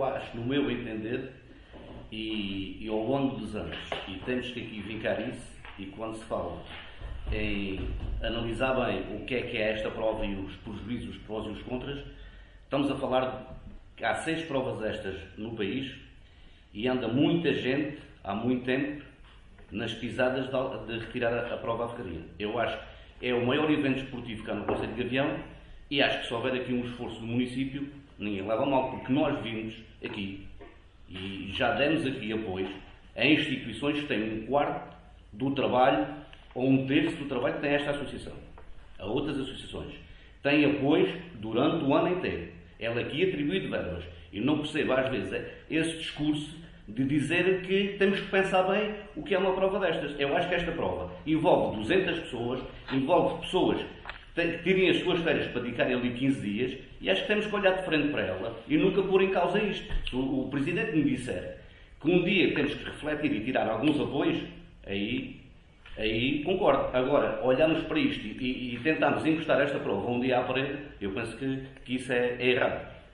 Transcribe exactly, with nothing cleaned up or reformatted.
eu acho, no meu entender, e, e ao longo dos anos, e temos que aqui vincar isso, e quando se fala em analisar bem o que é que é esta prova e os prejuízos, os prós e os contras, estamos a falar de que há seis provas destas no país e anda muita gente, há muito tempo, nas pisadas de, de retirar a, a prova à ferraria. Eu acho que é o maior evento esportivo que há no Concelho de Gavião e acho que se houver aqui um esforço do município, ninguém leva mal, porque nós vimos aqui e já demos aqui apoios a instituições que têm um quarto do trabalho ou um terço do trabalho que tem esta associação. A outras associações têm apoios durante o ano inteiro. Ela aqui atribui de verbas. E não percebo às vezes esse discurso de dizer que temos que pensar bem o que é uma prova destas. Eu acho que esta prova envolve duzentas pessoas, envolve pessoas que tirem as suas férias para dedicarem ali quinze dias e acho que temos que olhar de frente para ela e nunca pôr em causa isto. Se o, o Presidente me disser que um dia temos que refletir e tirar alguns apoios, aí, aí concordo. Agora, olharmos para isto e, e, e tentarmos encostar esta prova um dia à parede, eu penso que, que isso é, é errado.